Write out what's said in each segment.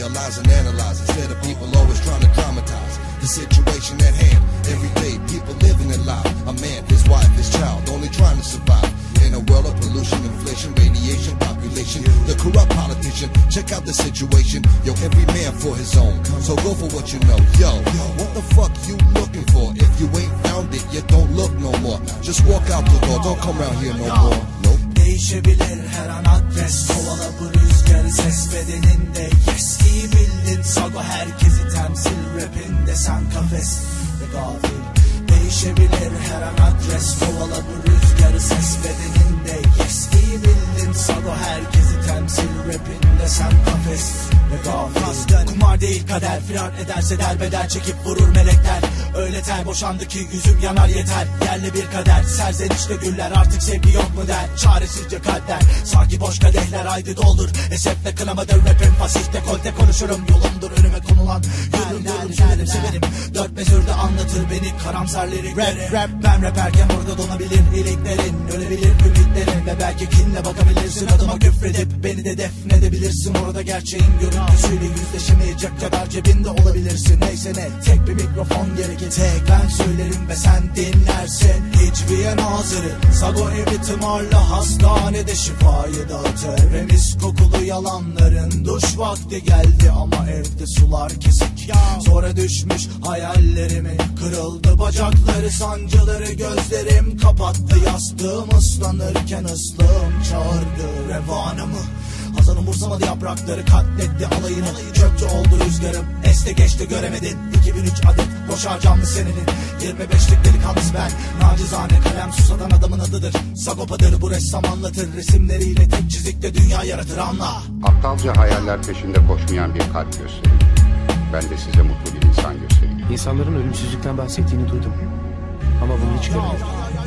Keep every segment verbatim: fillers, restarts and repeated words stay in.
realize and analyze instead of people always trying to dramatize the situation at hand. Every day people living their life, a man, his wife, his child, only trying to survive in a world of pollution, inflation, radiation, population, the corrupt politician. Check out the situation, yo, every man for his own, so go for what you know. Yo, what the fuck you looking for? If you ain't found it, you don't look no more. Just walk out the door, don't come around here no more. Nope. Değişebilir her an adres, kovala bu rüzgarı ses bedeninde. Yes, iyi bildin Sago, herkesi temsil rapinde, sen kafes ve gafil. Değişebilir her an adres, kovala bu rüzgarı ses bedeninde. Yes, iyi bildin Sago, herkesi temsil rapinde, sen kafes ve gafil. Kumar değil kader, firar ederse derbeder, çekip vurur melekler. Öyle ter boşandı ki yüzüm yanar yeter. Yerli bir kader, serzenişte güller, artık sevgi yok mu der. Çaresizce kalpler, sanki boş kadehler, haydi doldur. Esefle kınamadır rapim, fasih dekolte konuşurum. Yolumdur önüme konulan, yürürüm durum, severim severim. Dört mezurda anlatır beni karamsar lirikleri. Rap, ben raperken orada donabilir iliklerin, ölebilir ümitlerin. Ve belki kinle bakabilirsin adıma küfredip beni de defnedebilirsin. Orada gerçeğin görüntüsüyle yüzleşemeyecek kadar cebinde olabilirsin. Neyse ne, tek bir mikrofon gerekir. Tek ben söylerim ve sen dinlersin. Hiçbir en hazırı Sago evi tımarla hastanede şifayı dağıtır. Ve mis kokulu yalanların duş vakti geldi ama evde sular kesik. Sonra düşmüş hayallerimin, kırıldı bacakları, sancıları gözlerim kapattı. Yastığım ıslanırken ıslığım çağırdı revanımı. Hazan umursamadı yaprakları, katletti alayını. Çöpçü oldu rüzgarım, este geçti göremedin. iki bin üç adet boş harcanmış seninin. yirmi beşlik delikanlısı ben, nacizane kalem susatan adamın adıdır. Sagopadır bu ressam, anlatır resimleriyle, tek çizikte dünya yaratır, anla. Aptalca hayaller peşinde koşmayan bir kalp gösterin. Ben de size mutlu bir insan göstereyim. İnsanların ölümsüzlükten bahsettiğini duydum. Ama bunu hiç görmedim.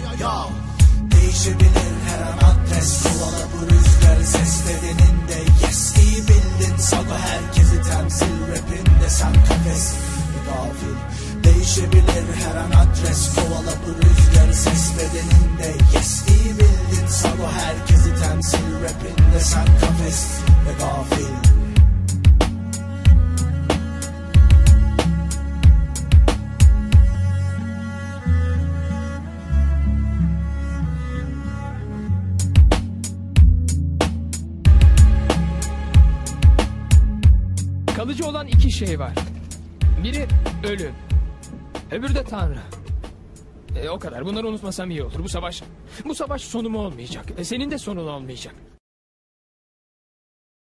Değişebilir her an adres, kovala bu rüzgarı ses bedeninde. Yes, iyi bildin Sago, herkesi temsil rapinde, sen kafes ve gafil. Değişebilir her an adres, kovala bu rüzgarı ses bedeninde. Yes, iyi bildin Sago, herkesi temsil rapinde, sen kafes ve gafil. Kalıcı olan iki şey var. Biri ölüm, öbürü de Tanrı. E, o kadar. Bunları unutmasam iyi olur. Bu savaş, bu savaş sonum olmayacak. E, senin de sonun olmayacak.